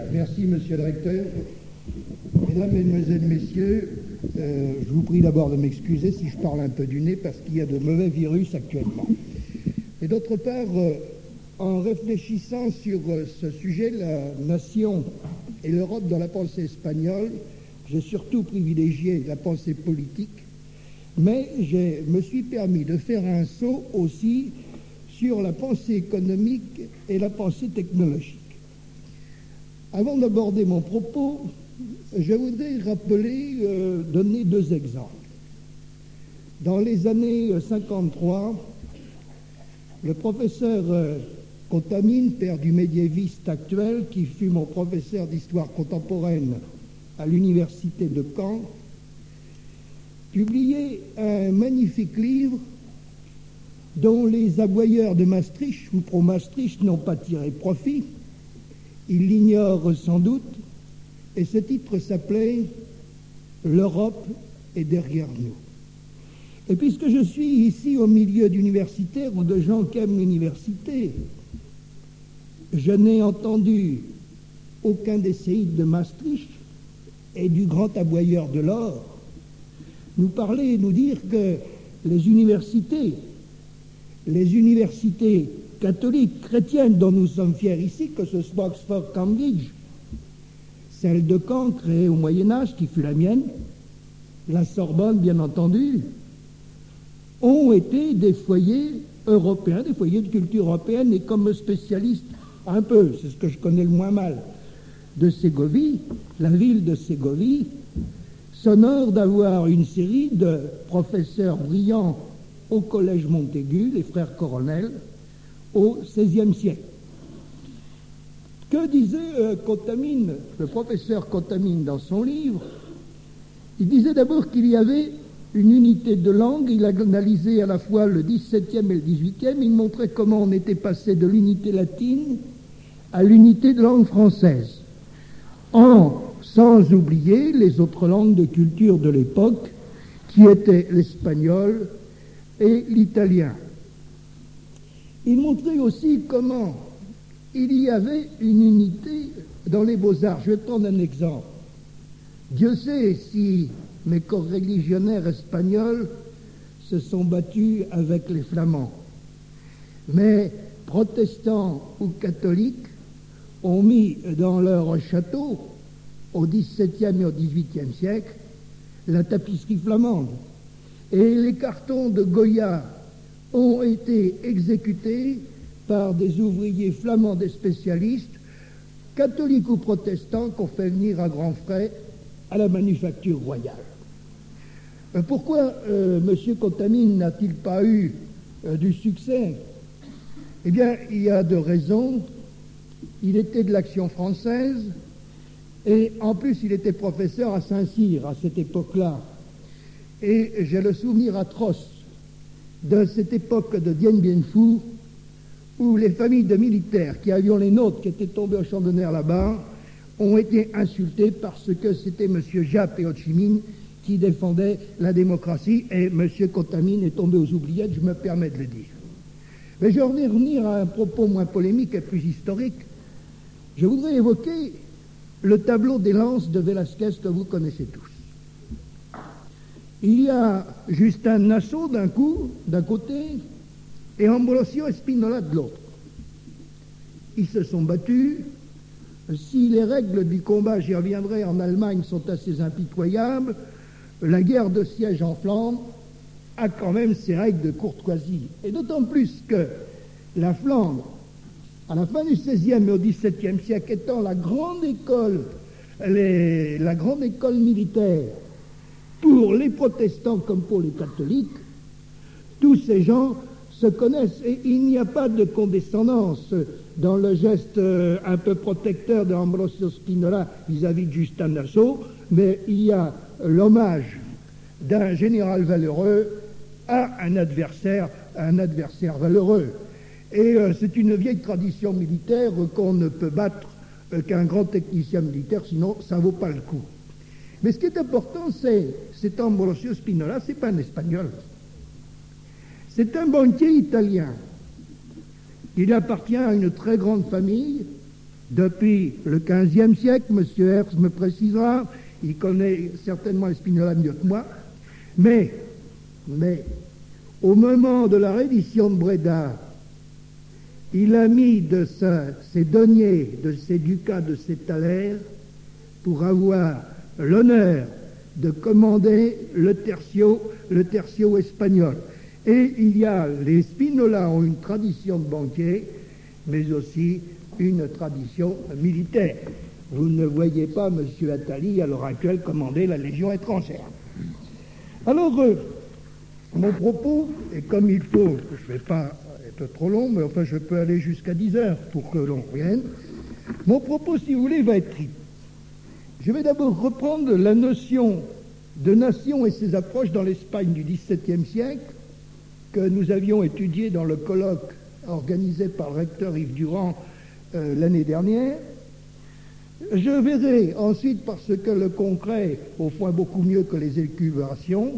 Merci, monsieur le recteur. Mesdames, mesdemoiselles, messieurs, je vous prie d'abord de m'excuser si je parle un peu du nez parce qu'il y a de mauvais virus actuellement. Et d'autre part, en réfléchissant sur ce sujet, la nation et l'Europe dans la pensée espagnole, j'ai surtout privilégié la pensée politique, mais je me suis permis de faire un saut aussi sur la pensée économique et la pensée technologique. Avant d'aborder mon propos, je voudrais donner deux exemples. Dans les années 53, le professeur Contamine, père du médiéviste actuel, qui fut mon professeur d'histoire contemporaine à l'université de Caen, publiait un magnifique livre dont les aboyeurs de Maastricht ou pro-Maastricht n'ont pas tiré profit. Ils l'ignorent sans doute, et ce titre s'appelait « L'Europe est derrière nous ». Et puisque je suis ici au milieu d'universitaires ou de gens qui aiment l'université, je n'ai entendu aucun des séides de Maastricht et du grand aboyeur de l'or nous parler et nous dire que les universités catholiques, chrétiennes dont nous sommes fiers ici, que ce soit Oxford, Cambridge, celle de Caen, créée au Moyen-Âge, qui fut la mienne, la Sorbonne, bien entendu, ont été des foyers européens, des foyers de culture européenne, et comme spécialiste un peu, c'est ce que je connais le moins mal, de Ségovie, la ville de Ségovie s'honore d'avoir une série de professeurs brillants au collège Montaigu, les frères Coronel, au XVIe siècle. Que disait Contamine, le professeur Contamine, dans son livre? Il disait d'abord qu'il y avait une unité de langue. Il a analysé à la fois le XVIIe et le XVIIIe. Il montrait comment on était passé de l'unité latine à l'unité de langue française, sans oublier les autres langues de culture de l'époque, qui étaient l'espagnol et l'italien. Il montrait aussi comment il y avait une unité dans les beaux-arts. Je vais prendre un exemple. Dieu sait si mes corréligionnaires espagnols se sont battus avec les Flamands. Mais protestants ou catholiques ont mis dans leur château, au XVIIe et au XVIIIe siècle, la tapisserie flamande. Et les cartons de Goya ont été exécutés par des ouvriers flamands, des spécialistes, catholiques ou protestants, qu'on fait venir à grands frais à la manufacture royale. Pourquoi M. Contamine n'a-t-il pas eu du succès? Eh bien, il y a deux raisons. Il était de l'Action française, et en plus il était professeur à Saint-Cyr à cette époque-là. Et j'ai le souvenir atroce de cette époque de Dien Bien Phu, où les familles de militaires qui avions les nôtres, qui étaient tombés au champ d'honneur là-bas, ont été insultés parce que c'était M. Giap et Ho Chi Minh qui défendaient la démocratie, et M. Contamine est tombé aux oubliettes, je me permets de le dire. Mais je vais revenir à un propos moins polémique et plus historique. Je voudrais évoquer le tableau des lances de Velázquez que vous connaissez tous. Il y a Justin Nassau d'un côté, et Ambrosio Spinola de l'autre. Ils se sont battus. Si les règles du combat, j'y reviendrai, en Allemagne sont assez impitoyables, la guerre de siège en Flandre a quand même ses règles de courtoisie. Et d'autant plus que la Flandre, à la fin du XVIe et au XVIIe siècle, étant la grande école militaire pour les protestants comme pour les catholiques, tous ces gens se connaissent, et il n'y a pas de condescendance dans le geste un peu protecteur de Ambrosio Spinola vis-à-vis de Justin Nassau, mais il y a l'hommage d'un général valeureux à un adversaire valeureux. Et c'est une vieille tradition militaire qu'on ne peut battre qu'un grand technicien militaire, sinon ça ne vaut pas le coup. Mais ce qui est important, c'est Ambrosio Spinola, c'est pas un Espagnol. C'est un banquier italien. Il appartient à une très grande famille depuis le XVe siècle, M. Hertz me précisera, il connaît certainement Spinola mieux que moi, mais au moment de la reddition de Breda, il a mis de ses deniers, de ses ducats, de ses thalers, pour avoir l'honneur de commander le tertio espagnol. Et les Spinola ont une tradition de banquier, mais aussi une tradition militaire. Vous ne voyez pas M. Attali, à l'heure actuelle, commander la Légion étrangère. Alors, mon propos, et comme il faut, je ne vais pas être trop long, mais enfin je peux aller jusqu'à 10 heures pour que l'on revienne. Mon propos, si vous voulez, va être triple. Je vais d'abord reprendre la notion de nation et ses approches dans l'Espagne du XVIIe siècle, que nous avions étudié dans le colloque organisé par le recteur Yves Durand l'année dernière. Je verrai ensuite, parce que le concret, au fond, est beaucoup mieux que les élucubrations,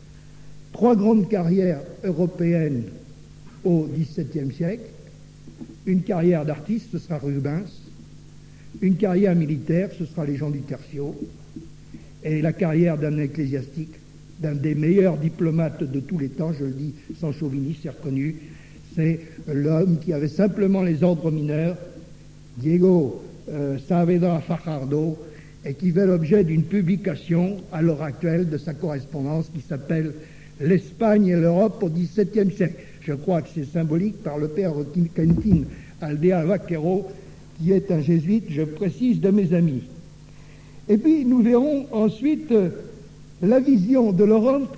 3 grandes carrières européennes au XVIIe siècle. Une carrière d'artiste, ce sera Rubens. Une carrière militaire, ce sera les gens du Tertio. Et la carrière d'un ecclésiastique, d'un des meilleurs diplomates de tous les temps, je le dis sans chauvinisme, c'est reconnu, c'est l'homme qui avait simplement les ordres mineurs, Diego Saavedra Fajardo, et qui fait l'objet d'une publication à l'heure actuelle de sa correspondance qui s'appelle « L'Espagne et l'Europe au XVIIe siècle ». Je crois que c'est symbolique par le père Quentin Aldea Vaquero, qui est un jésuite, je précise, de mes amis. Et puis nous verrons ensuite la vision de l'Europe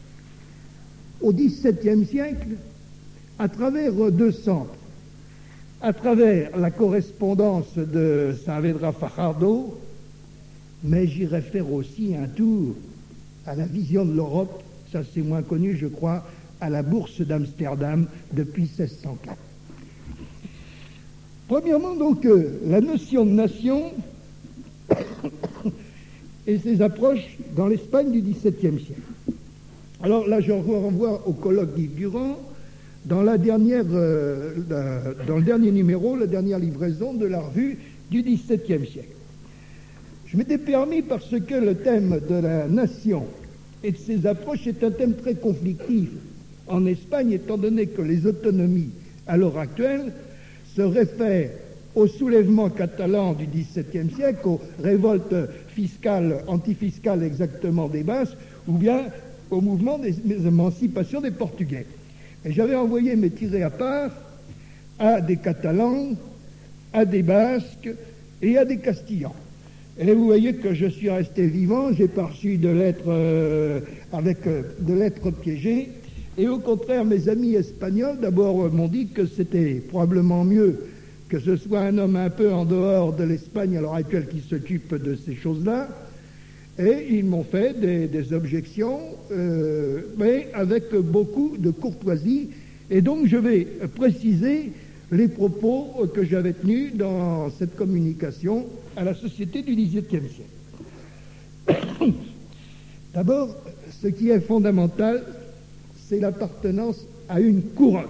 au XVIIe siècle à travers 2 centres. À travers la correspondance de Saavedra Fajardo, mais j'irai faire aussi un tour à la vision de l'Europe, ça c'est moins connu je crois, à la bourse d'Amsterdam depuis 1604. Premièrement donc, la notion de nation et ses approches dans l'Espagne du XVIIe siècle. Alors là je renvoie au colloque d'Yves Durand, dans le dernier numéro, la dernière livraison de la revue du XVIIe siècle. Je m'étais permis, parce que le thème de la nation et de ses approches est un thème très conflictif en Espagne, étant donné que les autonomies, à l'heure actuelle, se réfèrent au soulèvement catalan du XVIIe siècle, aux révoltes fiscales, antifiscales exactement des Basques, ou bien au mouvement des émancipations des Portugais. Et j'avais envoyé mes tirés à part à des Catalans, à des Basques et à des Castillans. Et vous voyez que je suis resté vivant, j'ai pas reçu de lettres de lettres piégées. Et au contraire, mes amis espagnols, d'abord, m'ont dit que c'était probablement mieux que ce soit un homme un peu en dehors de l'Espagne à l'heure actuelle qui s'occupe de ces choses-là. Et ils m'ont fait des objections, mais avec beaucoup de courtoisie. Et donc je vais préciser les propos que j'avais tenus dans cette communication à la société du XVIIe siècle. D'abord, ce qui est fondamental, c'est l'appartenance à une couronne.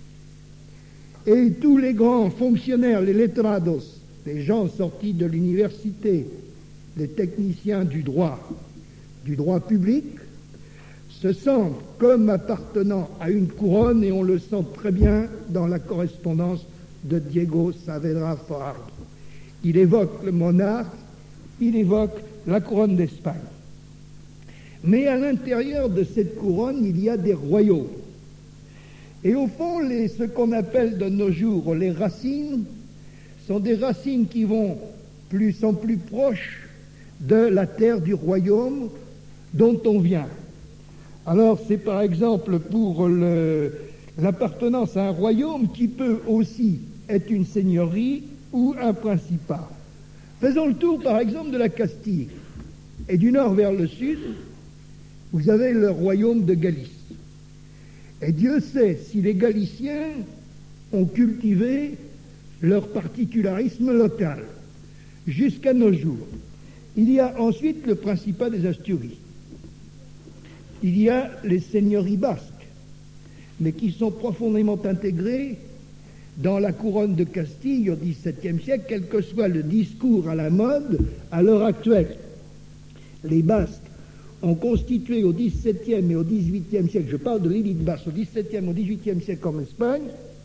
Et tous les grands fonctionnaires, les letrados, les gens sortis de l'université, les techniciens du droit public, se sentent comme appartenant à une couronne, et on le sent très bien dans la correspondance de Diego Saavedra Fajardo. Il évoque le monarque, il évoque la couronne d'Espagne. Mais à l'intérieur de cette couronne, il y a des royaumes. Et au fond, ce qu'on appelle de nos jours les racines, sont des racines qui sont plus proches de la terre du royaume dont on vient. Alors c'est par exemple pour l'appartenance à un royaume qui peut aussi être une seigneurie ou un principat. Faisons le tour par exemple de la Castille. Et du nord vers le sud, vous avez le royaume de Galice. Et Dieu sait si les Galiciens ont cultivé leur particularisme local jusqu'à nos jours. Il y a ensuite le principat des Asturies. Il y a les seigneuries basques, mais qui sont profondément intégrées dans la couronne de Castille au XVIIe siècle, quel que soit le discours à la mode à l'heure actuelle. Les Basques ont constitué au XVIIe et au XVIIIe siècle, je parle de l'élite basque, au XVIIe et au XVIIIe siècle en Espagne,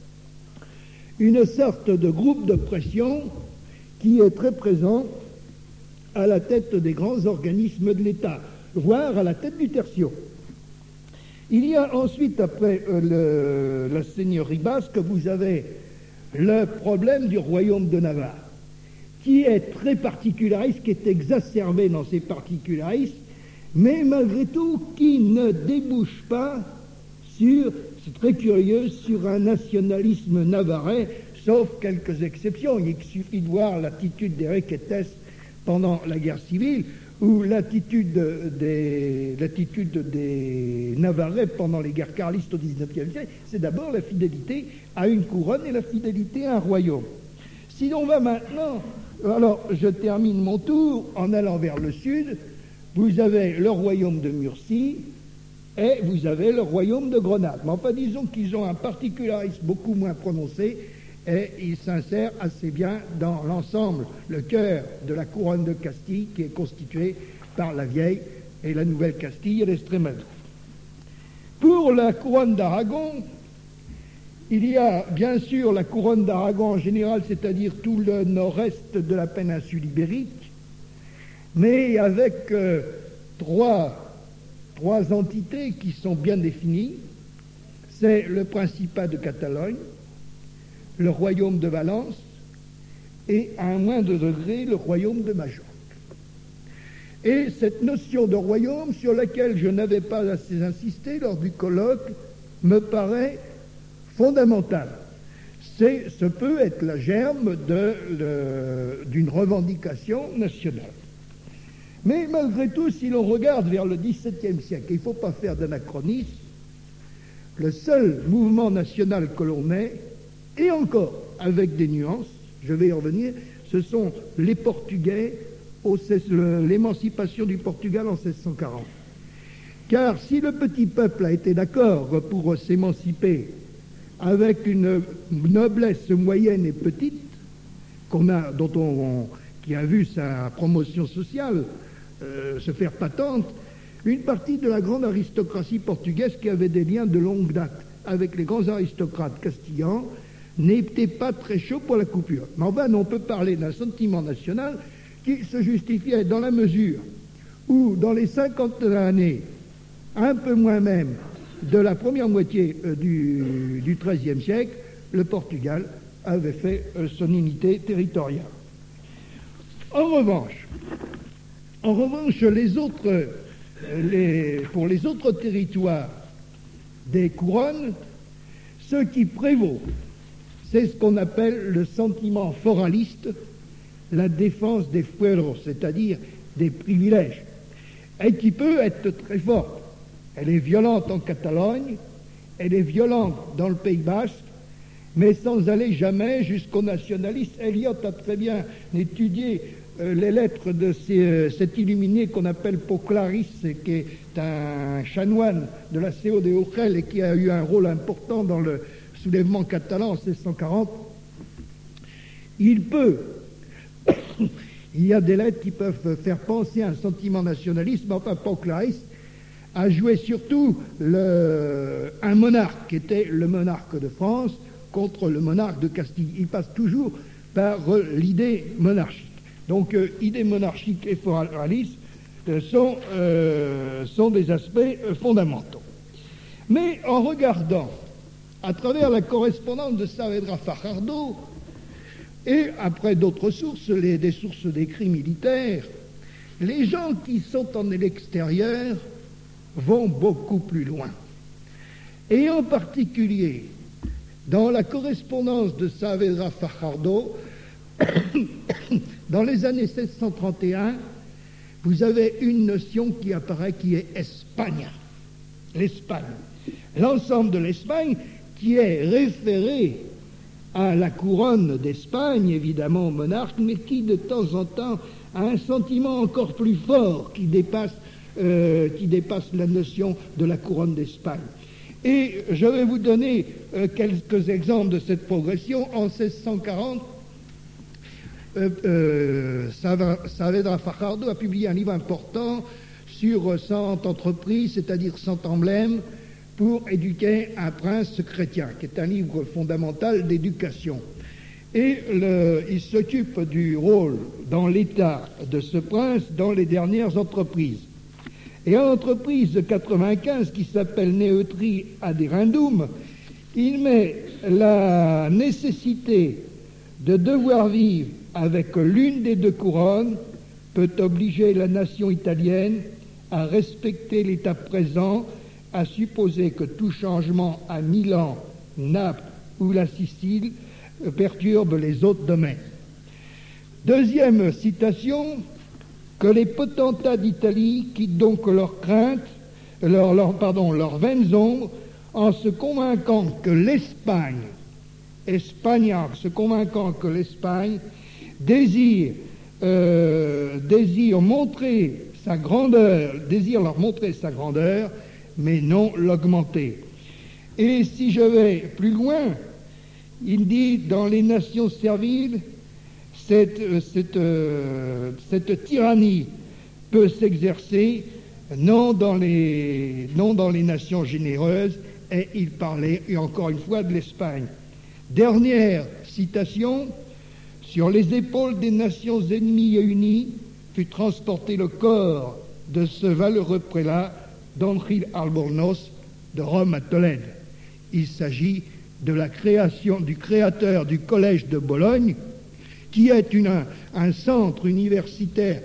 une sorte de groupe de pression qui est très présent à la tête des grands organismes de l'État, voire à la tête du tertio. Il y a ensuite, après la seigneurie basque, vous avez le problème du royaume de Navarre, qui est très particulariste, qui est exacerbé dans ses particularismes, mais malgré tout qui ne débouche pas sur, c'est très curieux, sur un nationalisme navarrais, sauf quelques exceptions. Il suffit de voir l'attitude des Requetes pendant la guerre civile, ou l'attitude des Navarrais pendant les guerres carlistes au XIXe siècle. C'est d'abord la fidélité à une couronne et la fidélité à un royaume. Si l'on va maintenant, alors je termine mon tour en allant vers le sud. Vous avez le royaume de Murcie et vous avez le royaume de Grenade. Mais enfin, disons qu'ils ont un particularisme beaucoup moins prononcé et ils s'insèrent assez bien dans l'ensemble, le cœur de la couronne de Castille qui est constituée par la vieille et la nouvelle Castille et l'Estrémadure. Pour la couronne d'Aragon, il y a bien sûr la couronne d'Aragon en général, c'est-à-dire tout le nord-est de la péninsule ibérique, mais avec trois entités qui sont bien définies. C'est le Principat de Catalogne, le royaume de Valence et, à un moindre degré, le royaume de Majorque. Et cette notion de royaume, sur laquelle je n'avais pas assez insisté lors du colloque, me paraît fondamentale. Ce peut être la germe d'une revendication nationale. Mais malgré tout, si l'on regarde vers le XVIIe siècle, il ne faut pas faire d'anachronisme, le seul mouvement national que l'on ait, et encore avec des nuances, je vais y revenir, ce sont les Portugais, l'émancipation du Portugal en 1640. Car si le petit peuple a été d'accord pour s'émanciper avec une noblesse moyenne et petite, qui a vu sa promotion sociale se faire patente, une partie de la grande aristocratie portugaise qui avait des liens de longue date avec les grands aristocrates castillans n'était pas très chaud pour la coupure. Mais enfin, on peut parler d'un sentiment national qui se justifiait dans la mesure où, dans les 50 années, un peu moins même, de la première moitié du XIIIe siècle, le Portugal avait fait son unité territoriale. En revanche, pour les autres territoires des couronnes, ce qui prévaut, c'est ce qu'on appelle le sentiment foraliste, la défense des fueros, c'est-à-dire des privilèges, et qui peut être très forte. Elle est violente en Catalogne, elle est violente dans le Pays Basque, mais sans aller jamais jusqu'au nationalisme. Eliot a très bien étudié les lettres de cet illuminé qu'on appelle Poclaris, qui est un chanoine de la CO de Urgel et qui a eu un rôle important dans le soulèvement catalan en 1640. Il y a des lettres qui peuvent faire penser à un sentiment nationaliste, mais enfin Poclaris a joué surtout un monarque qui était le monarque de France contre le monarque de Castille. Il passe toujours par l'idée monarchique. Donc, idée monarchique et foralisme sont des aspects fondamentaux. Mais en regardant à travers la correspondance de Saavedra Fajardo et après d'autres sources, des sources d'écrits militaires, les gens qui sont en l'extérieur vont beaucoup plus loin. Et en particulier, dans la correspondance de Saavedra Fajardo, dans les années 1631, vous avez une notion qui apparaît qui est Espagne. L'Espagne. L'ensemble de l'Espagne qui est référé à la couronne d'Espagne, évidemment au monarque, mais qui de temps en temps a un sentiment encore plus fort qui dépasse la notion de la couronne d'Espagne. Et je vais vous donner quelques exemples de cette progression. En 1640, Saavedra Fajardo a publié un livre important sur 100 entreprises, c'est-à-dire 100 emblèmes, pour éduquer un prince chrétien, qui est un livre fondamental d'éducation. Et il s'occupe du rôle dans l'état de ce prince dans les dernières entreprises. Et à l'entreprise de 95, qui s'appelle Neutri Aderendum, il met la nécessité de devoir vivre avec l'une des deux couronnes peut obliger la nation italienne à respecter l'état présent, à supposer que tout changement à Milan, Naples ou la Sicile perturbe les autres domaines. Deuxième citation, que les potentats d'Italie quittent donc leurs craintes, leurs vaines ombres, en se convainquant que l'Espagne désire leur montrer sa grandeur, mais non l'augmenter. Et si je vais plus loin, il dit dans les nations serviles, cette tyrannie peut s'exercer non dans les nations généreuses, et il parlait, et encore une fois, de l'Espagne. Dernière citation, sur les épaules des nations ennemies et unies fut transporté le corps de ce valeureux prélat Don Gil Albornoz de Rome à Tolède. Il s'agit de la création du créateur du collège de Bologne, qui est un centre universitaire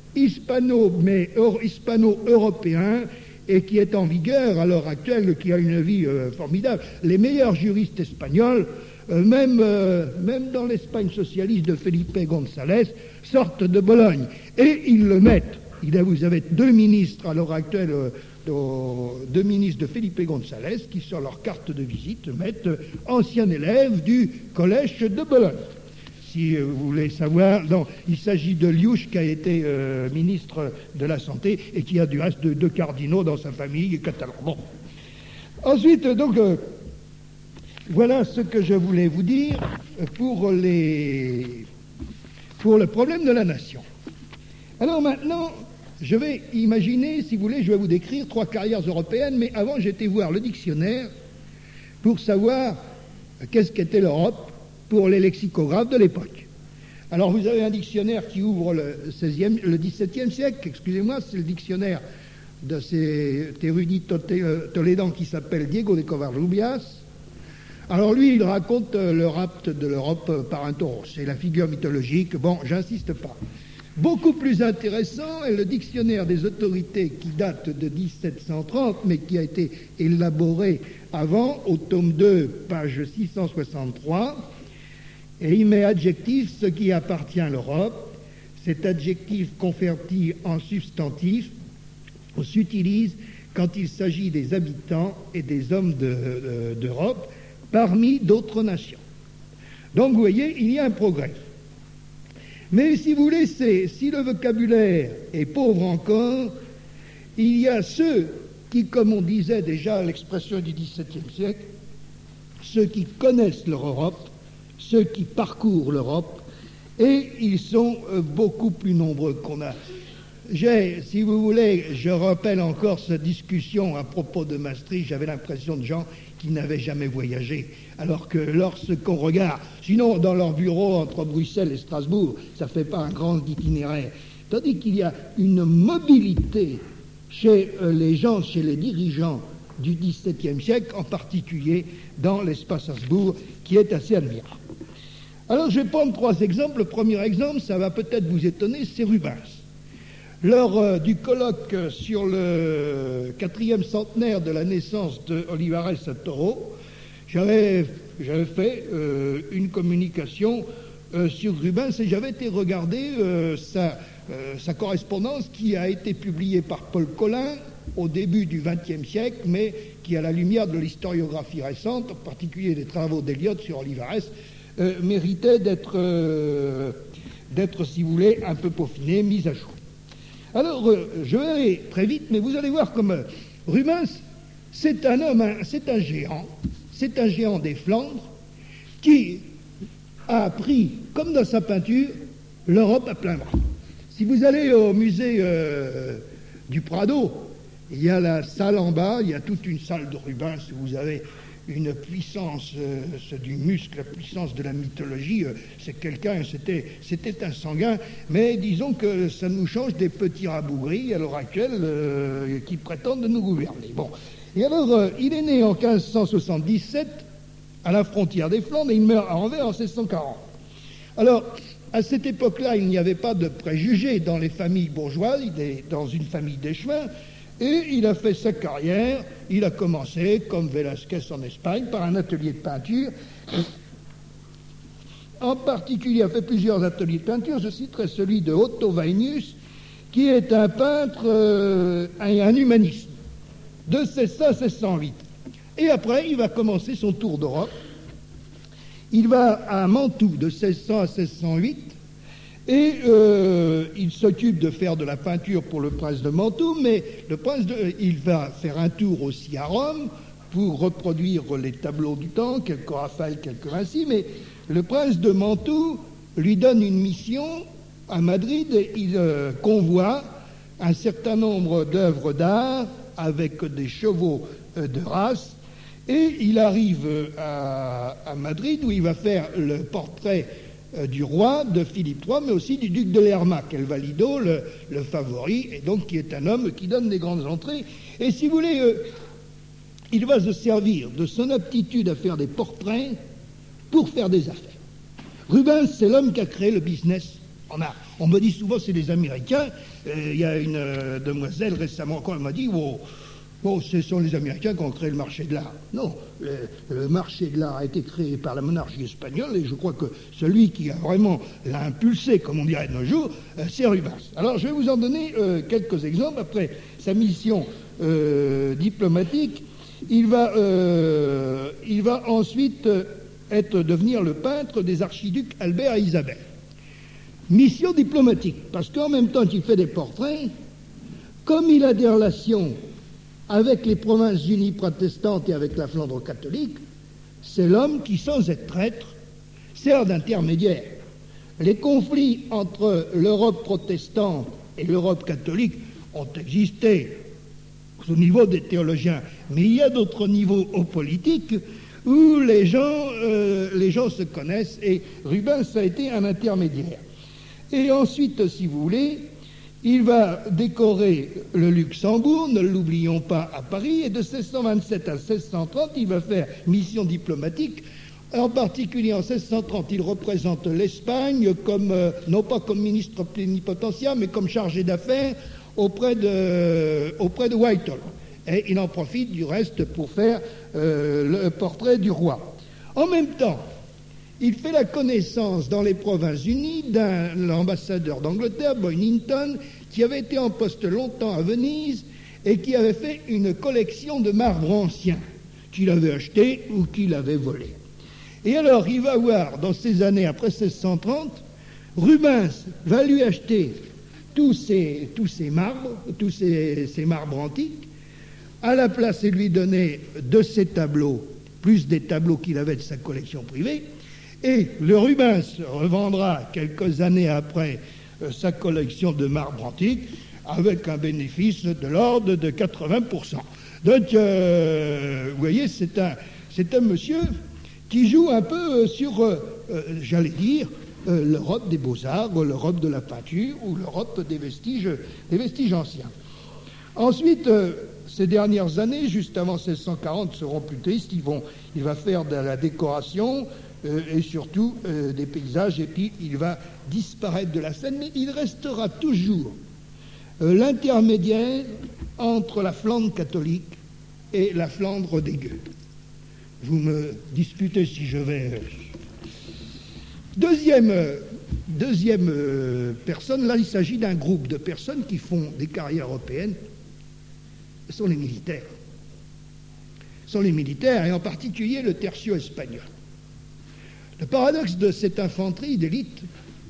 hispano-européen et qui est en vigueur à l'heure actuelle, qui a une vie formidable. Les meilleurs juristes espagnols, même dans l'Espagne socialiste de Felipe González, sortent de Bologne. Et ils le mettent. Vous avez deux ministres à l'heure actuelle, deux ministres de Felipe González, qui sur leur carte de visite mettent ancien élève du collège de Bologne. Si vous voulez savoir, non, il s'agit de Liuch, qui a été ministre de la Santé et qui a du reste deux cardinaux dans sa famille catalan. Bon. Ensuite, donc, voilà ce que je voulais vous dire pour le problème de la nation. Alors maintenant, je vais imaginer, si vous voulez, je vais vous décrire 3 carrières européennes, mais avant j'étais voir le dictionnaire pour savoir qu'est-ce qu'était l'Europe pour les lexicographes de l'époque. Alors vous avez un dictionnaire qui ouvre le XVIIe siècle, excusez-moi, c'est le dictionnaire de cet érudit tolédan qui s'appelle Diego de Covarrubias. Alors lui, il raconte le rapt de l'Europe par un taureau, c'est la figure mythologique, bon, j'insiste pas. Beaucoup plus intéressant est le dictionnaire des autorités qui date de 1730, mais qui a été élaboré avant, au tome 2, page 663, et il met adjectif ce qui appartient à l'Europe. Cet adjectif converti en substantif s'utilise quand il s'agit des habitants et des hommes d'Europe parmi d'autres nations. Donc vous voyez, il y a un progrès. Mais si vous laissez, si le vocabulaire est pauvre encore, il y a ceux qui, comme on disait déjà à l'expression du XVIIe siècle, ceux qui connaissent leur Europe, ceux qui parcourent l'Europe, et ils sont beaucoup plus nombreux qu'on a. Si vous voulez, je rappelle encore cette discussion à propos de Maastricht, j'avais l'impression de gens qui n'avaient jamais voyagé, alors que lorsqu'on regarde, sinon dans leur bureau entre Bruxelles et Strasbourg, ça ne fait pas un grand itinéraire, tandis qu'il y a une mobilité chez les gens, chez les dirigeants du XVIIe siècle, en particulier dans l'espace Habsbourg, qui est assez admirable. Alors je vais prendre 3 exemples. Le premier exemple, ça va peut-être vous étonner, c'est Rubens. Lors du colloque sur le 4e centenaire de la naissance de Olivares à Toro, j'avais fait une communication sur Rubens et j'avais été regarder sa correspondance qui a été publiée par Paul Colin au début du XXe siècle, mais qui, à la lumière de l'historiographie récente, en particulier des travaux d'Eliot sur Olivares, méritait d'être, si vous voulez, un peu peaufiné, mise à jour. Alors, je vais aller très vite, mais vous allez voir comme Rubens c'est un géant des Flandres qui a pris, comme dans sa peinture, l'Europe à plein bras. Si vous allez au musée du Prado, il y a la salle en bas, il y a toute une salle de Rubens où vous avez une puissance, c'est du muscle, la puissance de la mythologie, c'est quelqu'un, c'était un sanguin, mais disons que ça nous change des petits rabougris à l'heure actuelle qui prétendent nous gouverner. Bon. Et alors, il est né en 1577 à la frontière des Flandres et il meurt à Anvers en 1640. Alors, à cette époque-là, il n'y avait pas de préjugés dans les familles bourgeoises, il est dans une famille d'échevins, et il a fait sa carrière, il a commencé, comme Velázquez en Espagne, par un atelier de peinture. En particulier, il a fait plusieurs ateliers de peinture, je citerai celui de Otto Vainius, qui est un peintre, un humaniste, de 1600 à 1608. Et après, il va commencer son tour d'Europe. Il va à Mantoue de 1600 à 1608 et il s'occupe de faire de la peinture pour le prince de Mantoue, mais il va faire un tour aussi à Rome pour reproduire les tableaux du temps, quelques Raphaël, quelques Vinci, mais le prince de Mantoue lui donne une mission à Madrid et il convoie un certain nombre d'œuvres d'art avec des chevaux de race. Et il arrive à Madrid où il va faire le portrait du roi, de Philippe III, mais aussi du duc de Lerma, El Valido, le favori, et donc qui est un homme qui donne des grandes entrées. Et si vous voulez, il va se servir de son aptitude à faire des portraits pour faire des affaires. Rubens, c'est l'homme qui a créé le business en art. On me dit souvent c'est les Américains. Il y a une demoiselle récemment quand elle m'a dit bon, ce sont les Américains qui ont créé le marché de l'art. Non, le marché de l'art a été créé par la monarchie espagnole et je crois que celui qui a vraiment l'a impulsé, comme on dirait de nos jours, c'est Rubens. Alors je vais vous en donner quelques exemples. Après sa mission diplomatique, il va ensuite devenir le peintre des archiducs Albert et Isabelle. Mission diplomatique, parce qu'en même temps qu'il fait des portraits, comme il a des relations avec les provinces-unies protestantes et avec la Flandre catholique, c'est l'homme qui, sans être traître, sert d'intermédiaire. Les conflits entre l'Europe protestante et l'Europe catholique ont existé au niveau des théologiens, mais il y a d'autres niveaux aux politiques où les gens se connaissent, et Rubens a été un intermédiaire. Et ensuite, si vous voulez, il va décorer le Luxembourg, ne l'oublions pas, à Paris, et de 1627 à 1630, il va faire mission diplomatique. En particulier, en 1630, il représente l'Espagne comme, non pas comme ministre plénipotentiaire, mais comme chargé d'affaires auprès de Whitehall. Et il en profite du reste pour faire le portrait du roi. En même temps, il fait la connaissance dans les Provinces-Unies d'un ambassadeur d'Angleterre, Boynington, qui avait été en poste longtemps à Venise et qui avait fait une collection de marbres anciens qu'il avait achetés ou qu'il avait volés. Et alors, il va voir, dans ces années après 1630, Rubens va lui acheter tous ces marbres antiques. À la place, il lui donnait de ses tableaux, plus des tableaux qu'il avait de sa collection privée. Et le Rubens revendra quelques années après sa collection de marbre antique avec un bénéfice de l'ordre de 80%. Donc, vous voyez, c'est un monsieur qui joue un peu sur, j'allais dire, l'Europe des beaux-arts, l'Europe de la peinture ou l'Europe des vestiges anciens. Ensuite, ces dernières années, juste avant 1640, seront plus tristes. Il va faire de la décoration et surtout des paysages, et puis il va disparaître de la scène, mais il restera toujours l'intermédiaire entre la Flandre catholique et la Flandre des gueux. Vous me disputez si je vais... Deuxième personne, là il s'agit d'un groupe de personnes qui font des carrières européennes, ce sont les militaires. Ce sont les militaires, et en particulier le tertio espagnol. Le paradoxe de cette infanterie d'élite,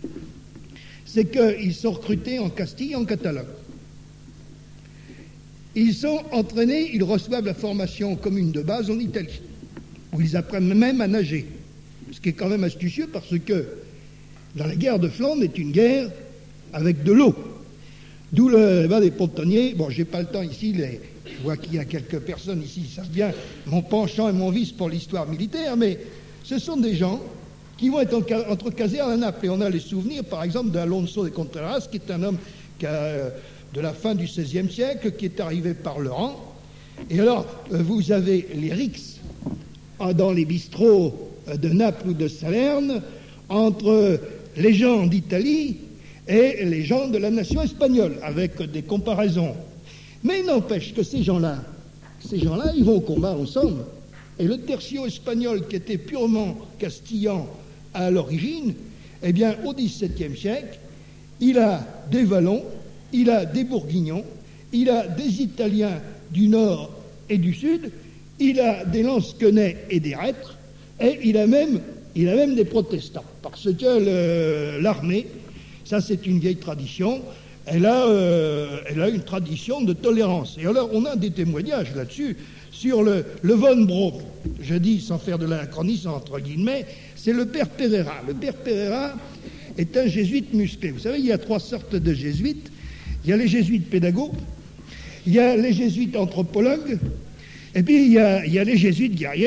c'est qu'ils sont recrutés en Castille et en Catalogne. ils sont entraînés, ils reçoivent la formation commune de base en Italie, où ils apprennent même à nager, ce qui est quand même astucieux parce que dans la guerre de Flandre est une guerre avec de l'eau. D'où le bas des pontonniers. Bon, j'ai pas le temps ici, je vois qu'il y a quelques personnes ici qui savent bien mon penchant et mon vice pour l'histoire militaire, mais ce sont des gens qui vont être entrecasés à Naples. Et on a les souvenirs, par exemple, d'Alonso de Contreras, qui est un homme de la fin du XVIe siècle, qui est arrivé par le rang. Et alors, vous avez les rixes dans les bistrots de Naples ou de Salerne, entre les gens d'Italie et les gens de la nation espagnole, avec des comparaisons. Mais il n'empêche que ces gens-là, ils vont au combat ensemble. Et le tercio espagnol, qui était purement castillan à l'origine, eh bien, au XVIIe siècle, il a des Wallons, il a des Bourguignons, il a des Italiens du nord et du sud, il a des Lansquenets et des Rêtres, et il a même des protestants. Parce que l'armée, ça c'est une vieille tradition, elle a une tradition de tolérance. Et alors on a des témoignages là-dessus, sur le von Braun. Je dis, sans faire de l'anachronisme, entre guillemets, c'est le père Pereira. Le père Pereira est un jésuite musclé. Vous savez, il y a 3 sortes de jésuites. Il y a les jésuites pédagogues, il y a les jésuites anthropologues, et puis il y a les jésuites guerriers.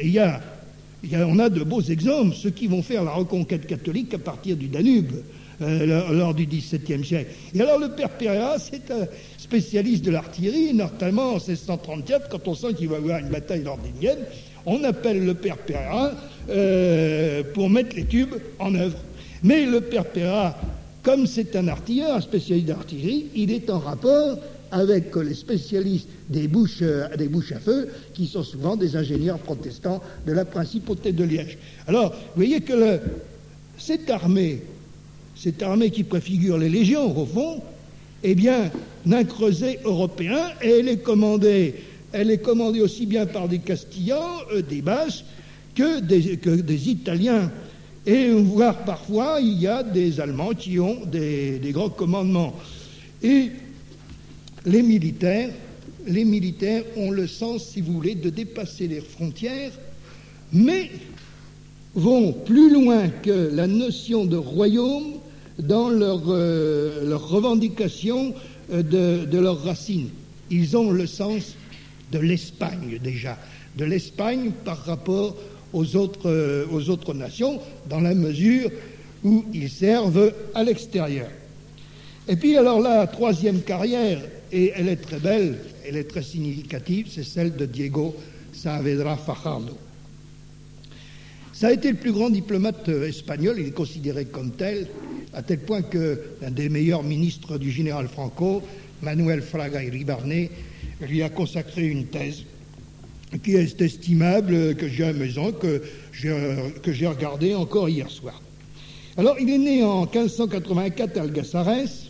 On a de beaux exemples, ceux qui vont faire la reconquête catholique à partir du Danube, lors du XVIIe siècle. Et alors le père Pereira, c'est un spécialiste de l'artillerie, notamment en 1634, quand on sent qu'il va y avoir une bataille londinienne, on appelle le père Pereira pour mettre les tubes en œuvre. Mais le père Pereira, comme c'est un artilleur, un spécialiste d'artillerie, il est en rapport avec les spécialistes des bouches à feu, qui sont souvent des ingénieurs protestants de la principauté de Liège. Alors, vous voyez que cette armée qui préfigure les légions, au fond, eh bien, d'un creuset européen, et elle est commandée aussi bien par des Castillans, des Basques, que des Italiens. Et voire parfois, il y a des Allemands qui ont des grands commandements. Et les militaires ont le sens, si vous voulez, de dépasser les frontières, mais vont plus loin que la notion de royaume dans leur revendication de leurs racines. Ils ont le sens de l'Espagne déjà, de l'Espagne par rapport aux autres nations, dans la mesure où ils servent à l'extérieur. Et puis alors la 3e carrière, et elle est très belle, elle est très significative, c'est celle de Diego Saavedra Fajardo. Ça a été le plus grand diplomate espagnol, il est considéré comme tel, à tel point que l'un des meilleurs ministres du général Franco, Manuel Fraga Iribarne, lui a consacré une thèse qui est estimable, que j'ai à la maison, que j'ai regardé encore hier soir. Alors, il est né en 1584 à Algeciras,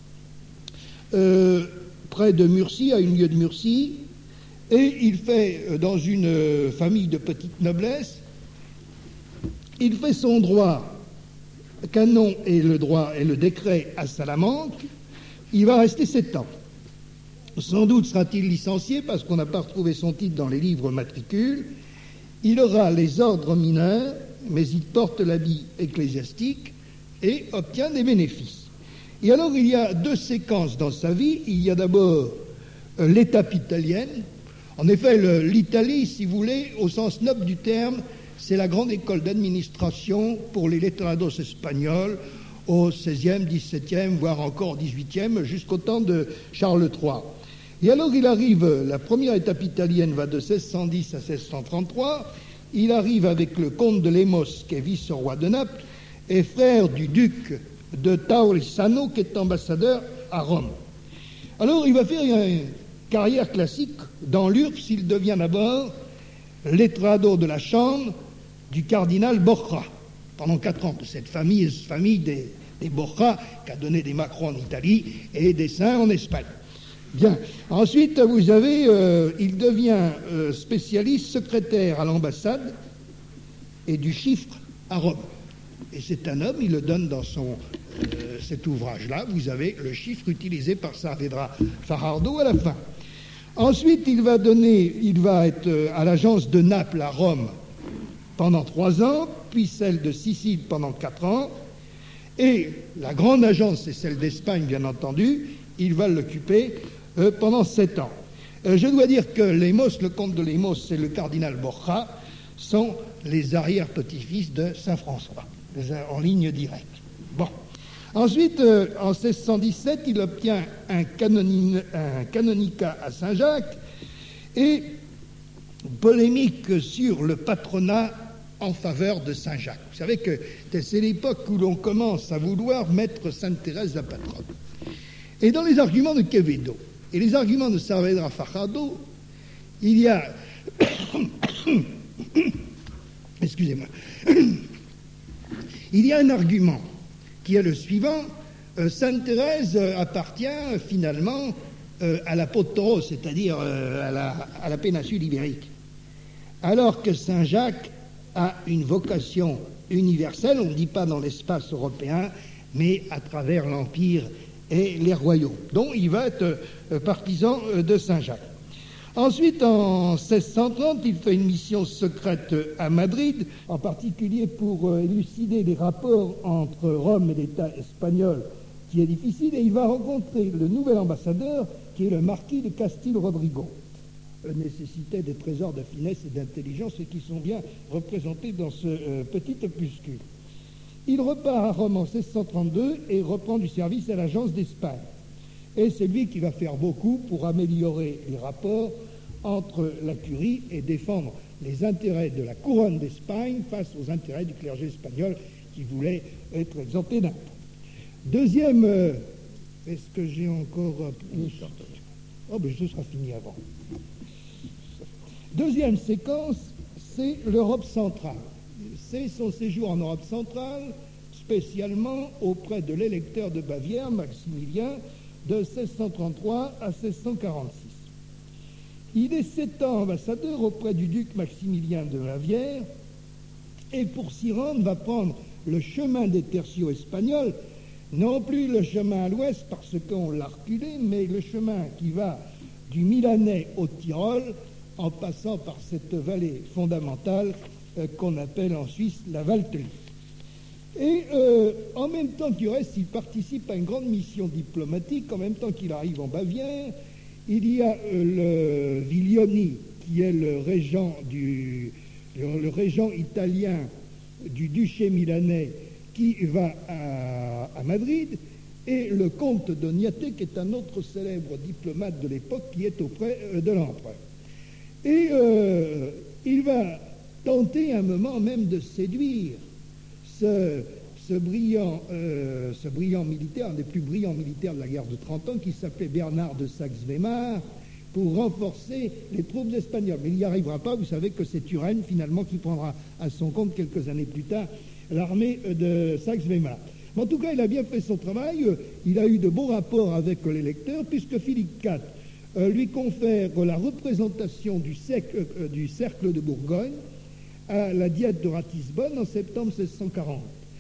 près de Murcie, à une lieue de Murcie, et il fait, dans une famille de petite noblesse, il fait son droit canon et le décret à Salamanque. Il va rester 7 ans. Sans doute sera-t-il licencié parce qu'on n'a pas retrouvé son titre dans les livres matricules. Il aura les ordres mineurs, mais il porte l'habit ecclésiastique et obtient des bénéfices. Et alors il y a 2 séquences dans sa vie. Il y a d'abord l'étape italienne. En effet, l'Italie, si vous voulez, au sens noble du terme, c'est la grande école d'administration pour les letrados espagnols au XVIe, XVIIe, voire encore au XVIIIe, jusqu'au temps de Charles III. Et alors il arrive, la première étape italienne va de 1610 à 1633, il arrive avec le comte de Lemos, qui est vice-roi de Naples, et frère du duc de Taurisano, qui est ambassadeur à Rome. Alors il va faire une carrière classique dans l'URSS, il devient d'abord letrado de la chambre du cardinal Borja, pendant 4 ans, cette famille des Borja, qui a donné des Macron en Italie et des saints en Espagne. Bien. Ensuite, vous avez, il devient spécialiste secrétaire à l'ambassade et du chiffre à Rome. Et c'est un homme, il le donne dans cet ouvrage-là. Vous avez le chiffre utilisé par Saavedra Fajardo à la fin. Ensuite, il va être à l'agence de Naples à Rome pendant 3 ans, puis celle de Sicile pendant 4 ans, et la grande agence, c'est celle d'Espagne, bien entendu, il va l'occuper pendant 7 ans. Je dois dire que Lemos, le comte de Lemos et le cardinal Borja sont les arrière-petits-fils de Saint François, en ligne directe. Bon. Ensuite, en 1617, il obtient un canonicat à Saint-Jacques et polémique sur le patronat en faveur de Saint-Jacques. Vous savez que c'est l'époque où l'on commence à vouloir mettre Sainte Thérèse la patronne. Et dans les arguments de Quevedo et les arguments de Saavedra Fajardo, il y a excusez-moi, il y a un argument qui est le suivant. Sainte Thérèse appartient finalement à la Peau de Taureau, c'est-à-dire à la péninsule ibérique, alors que Saint-Jacques a une vocation universelle, on ne dit pas dans l'espace européen, mais à travers l'Empire et les royaumes. Donc il va être partisan de Saint-Jacques. Ensuite, en 1630, il fait une mission secrète à Madrid, en particulier pour élucider les rapports entre Rome et l'État espagnol, qui est difficile, et il va rencontrer le nouvel ambassadeur, qui est le marquis de Castil-Rodrigo. Nécessitait des trésors de finesse et d'intelligence et qui sont bien représentés dans ce petit opuscule. Il repart à Rome en 1632 et reprend du service à l'agence d'Espagne. Et c'est lui qui va faire beaucoup pour améliorer les rapports entre la curie et défendre les intérêts de la couronne d'Espagne face aux intérêts du clergé espagnol qui voulait être exempté d'impôts. Deuxième, est-ce que j'ai encore... Oh, ben ce sera fini avant. Deuxième séquence, c'est l'Europe centrale. C'est son séjour en Europe centrale, spécialement auprès de l'électeur de Bavière, Maximilien, de 1633 à 1646. Il est 7 ans ambassadeur auprès du duc Maximilien de Bavière, et pour s'y rendre, va prendre le chemin des tertiaux espagnols, non plus le chemin à l'ouest parce qu'on l'a reculé, mais le chemin qui va du Milanais au Tyrol, en passant par cette vallée fondamentale qu'on appelle en Suisse la Valtelie. Et en même temps qu'il reste, il participe à une grande mission diplomatique, en même temps qu'il arrive en Bavière. Il y a le Viglioni, qui est le régent italien du duché milanais, qui va à Madrid, et le comte d'Ognate, qui est un autre célèbre diplomate de l'époque, qui est auprès de l'empereur. Et il va tenter un moment même de séduire ce brillant militaire, un des plus brillants militaires de la guerre de 30 ans, qui s'appelait Bernard de Saxe-Weimar, pour renforcer les troupes espagnoles. Mais il n'y arrivera pas. Vous savez que c'est Turenne, finalement, qui prendra à son compte quelques années plus tard l'armée de Saxe-Weimar. Mais en tout cas, il a bien fait son travail. Il a eu de bons rapports avec l'électeur, puisque Philippe IV lui confère la représentation du cercle de Bourgogne à la diète de Ratisbonne en septembre 1640.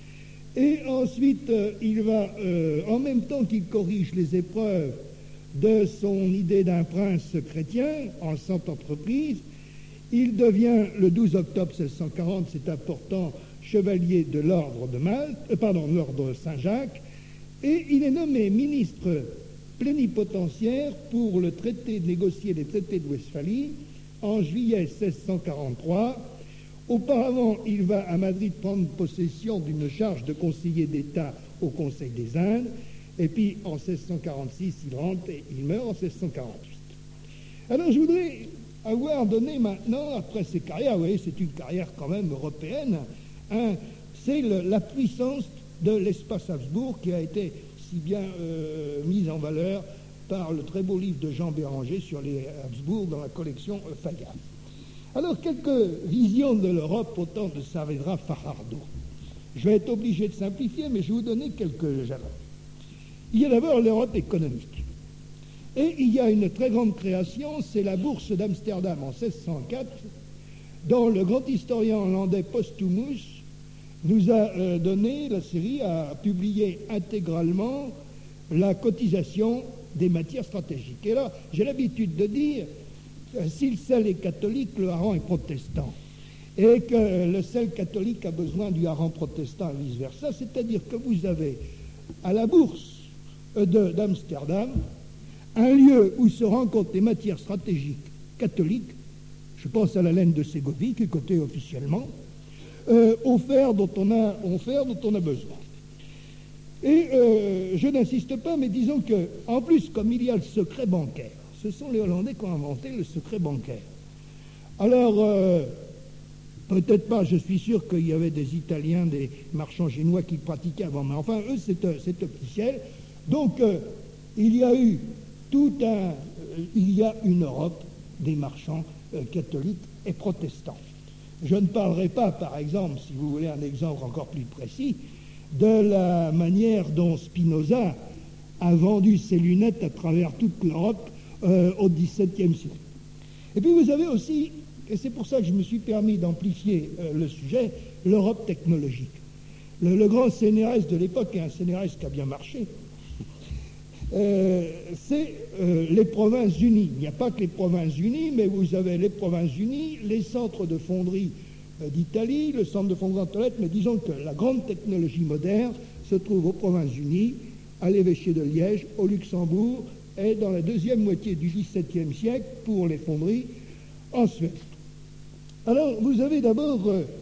Et ensuite, il va, en même temps qu'il corrige les épreuves de son idée d'un prince chrétien en 100 entreprises, il devient, le 12 octobre 1640, c'est important, chevalier de l'ordre de l'ordre Saint-Jacques, et il est nommé ministre plénipotentiaire pour négocier les traités de Westphalie en juillet 1643. Auparavant, il va à Madrid prendre possession d'une charge de conseiller d'État au Conseil des Indes, et puis en 1646, il rentre et il meurt en 1648. Alors je voudrais avoir donné maintenant, après ces carrières, vous voyez, c'est une carrière quand même européenne, c'est la puissance de l'espace Habsbourg qui a été si bien mise en valeur par le très beau livre de Jean Béranger sur les Habsbourg dans la collection Fayard. Alors, quelques visions de l'Europe au temps de Saavedra Fajardo. Je vais être obligé de simplifier, mais je vais vous donner quelques jalons. Il y a d'abord l'Europe économique. Et il y a une très grande création, c'est la bourse d'Amsterdam en 1604, dont le grand historien hollandais Postumus nous a donné, la série a publié intégralement la cotisation des matières stratégiques. Et là, j'ai l'habitude de dire, si le sel est catholique, le hareng est protestant. Et que le sel catholique a besoin du hareng protestant et vice-versa, c'est-à-dire que vous avez à la bourse d'Amsterdam un lieu où se rencontrent les matières stratégiques catholiques, je pense à la laine de Ségovie, qui est cotée officiellement, au fer dont on a besoin. Et je n'insiste pas, mais disons que, en plus, comme il y a le secret bancaire, ce sont les Hollandais qui ont inventé le secret bancaire. Alors, peut-être pas, je suis sûr qu'il y avait des Italiens, des marchands chinois qui le pratiquaient avant, mais enfin, eux, c'est officiel. Donc, il y a une Europe des marchands catholiques et protestants. Je ne parlerai pas, par exemple, si vous voulez un exemple encore plus précis, de la manière dont Spinoza a vendu ses lunettes à travers toute l'Europe au XVIIe siècle. Et puis vous avez aussi, et c'est pour ça que je me suis permis d'amplifier le sujet, l'Europe technologique. Le grand CNRS de l'époque, et un CNRS qui a bien marché, c'est les Provinces-Unies. Il n'y a pas que les Provinces-Unies, mais vous avez les Provinces-Unies, les centres de fonderie d'Italie, le centre de fonderie d'Antoinette, mais disons que la grande technologie moderne se trouve aux Provinces-Unies, à l'évêché de Liège, au Luxembourg, et dans la deuxième moitié du XVIIe siècle pour les fonderies en Suède. Alors, vous avez d'abord,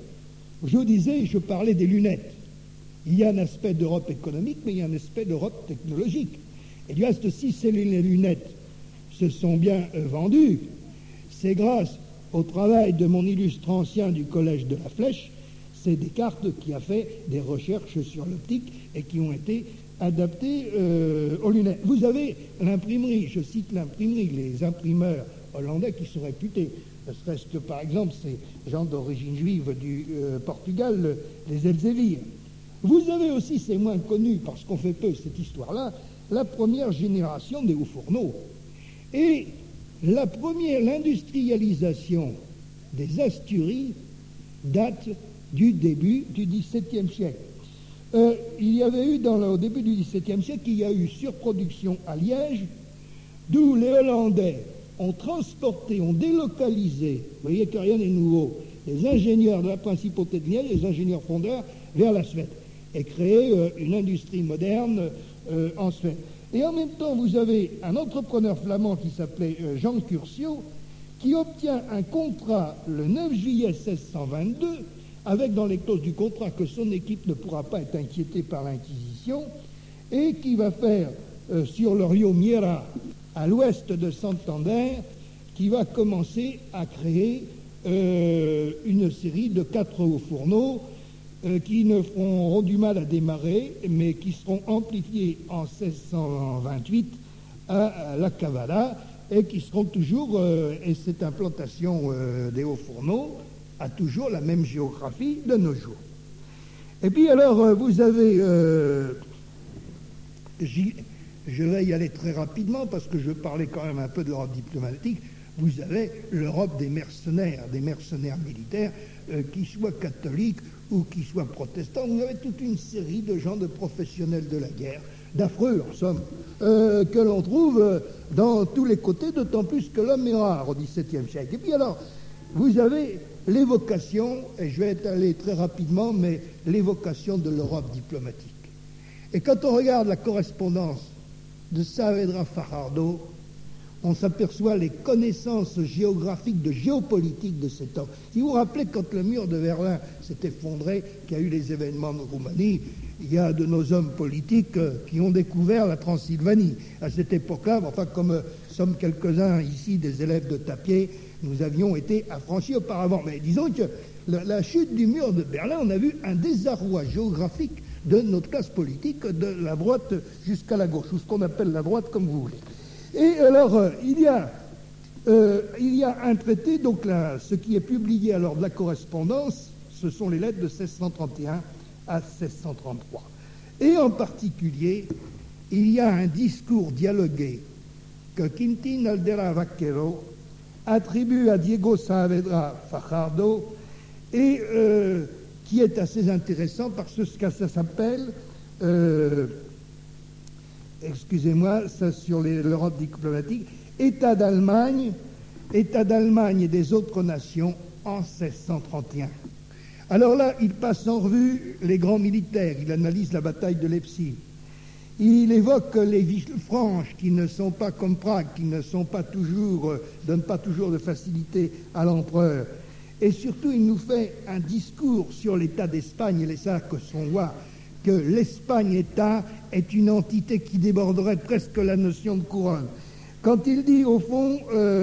je parlais des lunettes. Il y a un aspect d'Europe économique, mais il y a un aspect d'Europe technologique. Et du reste, si les lunettes se sont bien vendues, c'est grâce au travail de mon illustre ancien du Collège de la Flèche, c'est Descartes qui a fait des recherches sur l'optique et qui ont été adaptées aux lunettes. Vous avez l'imprimerie, je cite l'imprimerie, les imprimeurs hollandais qui sont réputés, ne serait-ce que par exemple ces gens d'origine juive du Portugal, les Elsevier. Vous avez aussi, c'est moins connu parce qu'on fait peu cette histoire-là, la première génération des hauts fourneaux. Et l'industrialisation des Asturies date du début du XVIIe siècle. Il y avait eu, au début du XVIIe siècle, il y a eu surproduction à Liège, d'où les Hollandais ont transporté, ont délocalisé, vous voyez que rien n'est nouveau, les ingénieurs de la principauté de Liège, les ingénieurs fondeurs, vers la Suède, et créé une industrie moderne en Suède. Et en même temps, vous avez un entrepreneur flamand qui s'appelait Jean Curcio, qui obtient un contrat le 9 juillet 1622, avec dans les clauses du contrat que son équipe ne pourra pas être inquiétée par l'Inquisition, et qui va faire sur le Rio Miera, à l'ouest de Santander, qui va commencer à créer une série de 4 hauts fourneaux qui auront du mal à démarrer, mais qui seront amplifiés en 1628 à la Cavalla, et qui seront toujours, et cette implantation des hauts fourneaux a toujours la même géographie de nos jours. Et puis alors, vous avez, je vais y aller très rapidement parce que je parlais quand même un peu de l'Europe diplomatique, vous avez l'Europe des mercenaires militaires, qui soient catholiques ou qui soient protestants. Vous avez toute une série de gens, de professionnels de la guerre, d'affreux en somme, que l'on trouve dans tous les côtés, d'autant plus que l'homme est rare au XVIIe siècle. Et puis alors, vous avez l'évocation, et je vais aller très rapidement, mais l'évocation de l'Europe diplomatique. Et quand on regarde la correspondance de Saavedra Fajardo, on s'aperçoit les connaissances géographiques, de géopolitique de cet homme. Si vous vous rappelez, quand le mur de Berlin s'est effondré, qu'il y a eu les événements de Roumanie, il y a de nos hommes politiques qui ont découvert la Transylvanie. À cette époque-là, enfin, comme sommes quelques-uns ici des élèves de Tapier, nous avions été affranchis auparavant. Mais disons que la chute du mur de Berlin, on a vu un désarroi géographique de notre classe politique, de la droite jusqu'à la gauche, ou ce qu'on appelle la droite, comme vous voulez. Et alors, il y a un traité, donc là, ce qui est publié alors de la correspondance, ce sont les lettres de 1631 à 1633. Et en particulier, il y a un discours dialogué que Quintín Aldera Vaquero attribue à Diego Saavedra Fajardo et qui est assez intéressant parce que ça s'appelle excusez-moi, ça sur l'Europe diplomatique, État d'Allemagne et des autres nations en 1631. Alors là, il passe en revue les grands militaires, il analyse la bataille de Leipzig. Il évoque les Villefranches qui ne sont pas comme Prague, qui ne sont pas toujours, donnent pas toujours de facilité à l'empereur. Et surtout, il nous fait un discours sur l'état d'Espagne et les sacres son roi, que l'Espagne-État est une entité qui déborderait presque la notion de couronne. Quand il dit au fond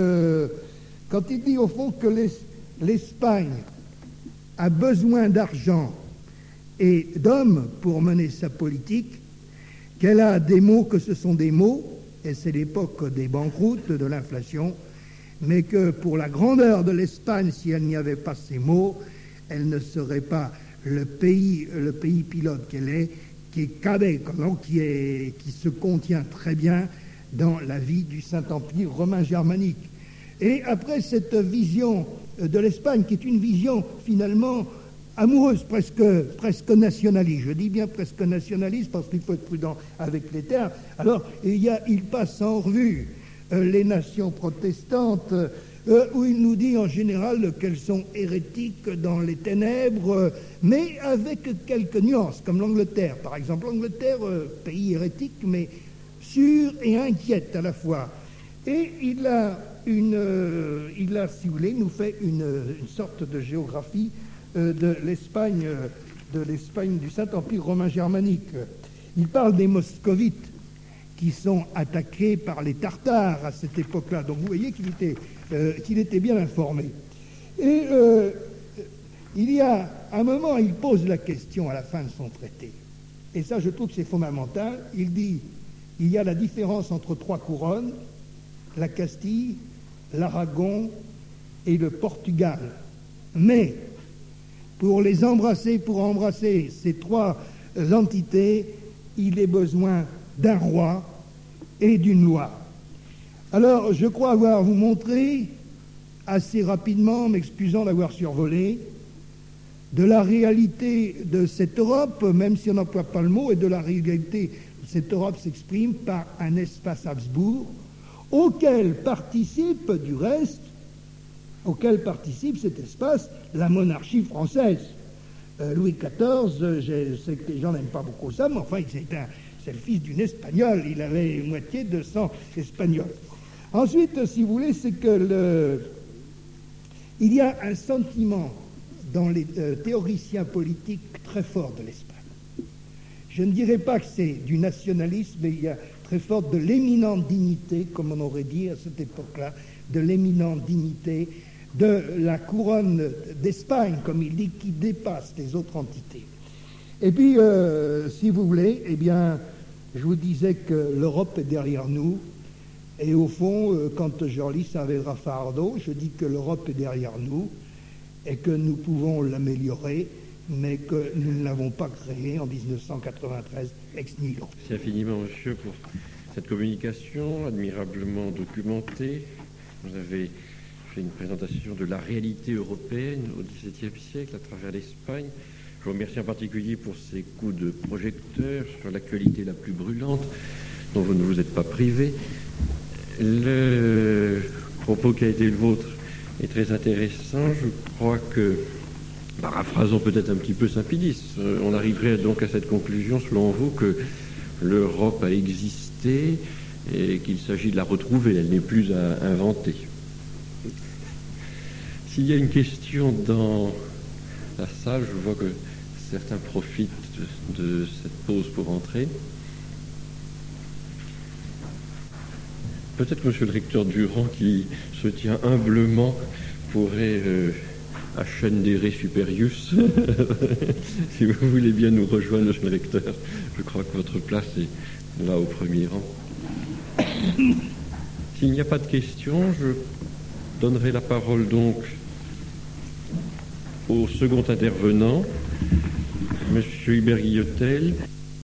que l'Espagne a besoin d'argent et d'hommes pour mener sa politique, qu'elle a des mots que ce sont des mots, et c'est l'époque des banqueroutes, de l'inflation, mais que pour la grandeur de l'Espagne, si elle n'y avait pas ces mots, elle ne serait pas le pays pilote qu'elle est, qui est cadet, qui se contient très bien dans la vie du Saint-Empire romain germanique. Et après cette vision de l'Espagne, qui est une vision finalement amoureuse, presque nationaliste, je dis bien presque nationaliste parce qu'il faut être prudent avec les termes, alors il passe en revue les nations protestantes, où il nous dit en général qu'elles sont hérétiques dans les ténèbres, mais avec quelques nuances, comme l'Angleterre, par exemple. L'Angleterre, pays hérétique, mais sûr et inquiète à la fois. Et il a, si vous voulez, nous fait une sorte de géographie de l'Espagne, du Saint-Empire romain germanique. Il parle des moscovites qui sont attaqués par les Tartares à cette époque-là. Donc vous voyez qu'il était bien informé. Et il y a un moment, il pose la question à la fin de son traité. Et ça, je trouve que c'est fondamental. Il dit, il y a la différence entre trois couronnes, la Castille, l'Aragon et le Portugal. Mais pour embrasser ces trois entités, il est besoin d'un roi et d'une loi. Alors, je crois avoir vous montré assez rapidement, m'excusant d'avoir survolé, de la réalité de cette Europe, même si on n'emploie pas le mot, et de la réalité de cette Europe s'exprime par un espace Habsbourg, auquel participe cet espace la monarchie française. Louis XIV, je sais que les gens n'aiment pas beaucoup ça, mais enfin, c'est le fils d'une Espagnole, il avait moitié de sang espagnol. Ensuite, si vous voulez, c'est que il y a un sentiment dans les théoriciens politiques très fort de l'Espagne. Je ne dirais pas que c'est du nationalisme, mais il y a très fort de l'éminente dignité, comme on aurait dit à cette époque-là, de l'éminente dignité de la couronne d'Espagne, comme il dit, qui dépasse les autres entités. Et puis, si vous voulez, eh bien, je vous disais que l'Europe est derrière nous, et au fond, quand je relis Saavedra Fajardo, je dis que l'Europe est derrière nous, et que nous pouvons l'améliorer, mais que nous ne l'avons pas créée en 1993 ex nihilo. Merci infiniment, monsieur, pour cette communication admirablement documentée. Vous avez fait une présentation de la réalité européenne au XVIIe siècle à travers l'Espagne. Je vous remercie en particulier pour ces coups de projecteur sur l'actualité la plus brûlante, dont vous ne vous êtes pas privé. Le propos qui a été le vôtre est très intéressant. Je crois que, paraphrasons peut-être un petit peu Saint-Pédis, on arriverait donc à cette conclusion, selon vous, que l'Europe a existé et qu'il s'agit de la retrouver, elle n'est plus à inventer. S'il y a une question dans la salle, je vois que certains profitent de cette pause pour entrer. Peut-être monsieur le recteur Durand, qui se tient humblement, pourrait à Scendere Superius, si vous voulez bien nous rejoindre, monsieur le recteur. Je crois que votre place est là au premier rang. S'il n'y a pas de questions, je donnerai la parole donc au second intervenant, monsieur Hubert Guillotel.